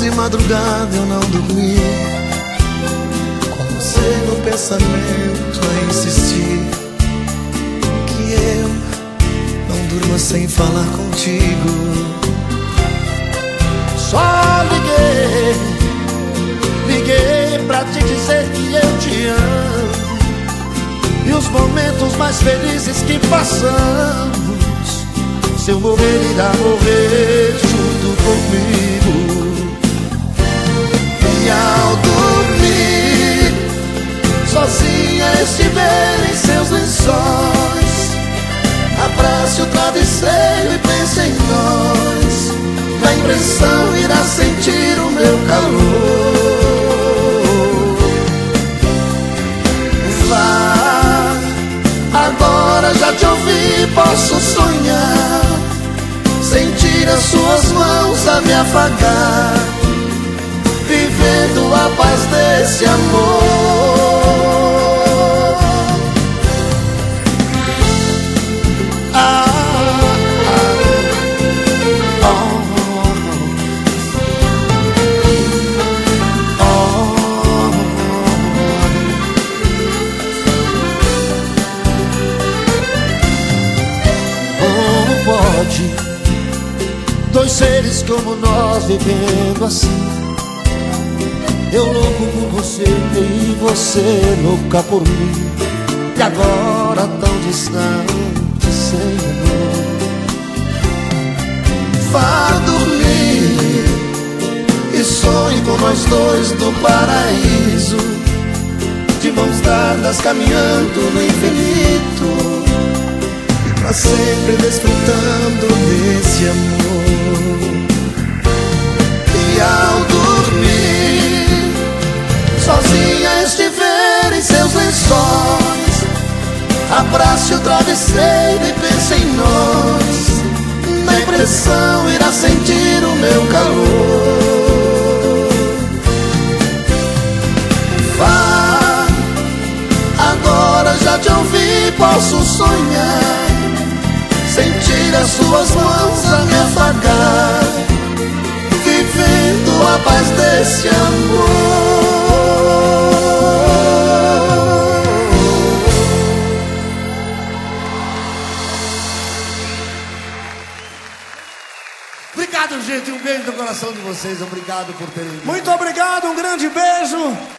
quase madrugada eu não dormi, com você no pensamento a insistir, que eu não durma sem falar contigo. Só liguei pra te dizer que eu te amo, e os momentos mais felizes que passamos, se eu morrer irá morrer junto comigo. E ao dormir, sozinha estiver em seus lençóis, abrace o travesseiro e pense em nós. Na impressão irá sentir o meu calor. Vá, agora já te ouvi, posso sonhar, sentir as suas mãos a me afagar, vivendo a paz desse amor. Dois seres como nós vivendo assim, eu louco por você e você louca por mim, e agora tão distante sem amor. Vá dormir e sonhe com nós dois no paraíso, de mãos dadas caminhando no infinito, pra sempre desfrutando desse amor. E ao dormir, sozinha estiver em seus lençóis, abrace o travesseiro e pense em nós. Na impressão irá sentir o meu calor. Vá, agora já te ouvi, posso sonhar, sentir as suas mãos a me afagar, vivendo a paz desse amor. Obrigado, gente, um beijo no coração de vocês. Obrigado por terem vindo. Muito obrigado, um grande beijo.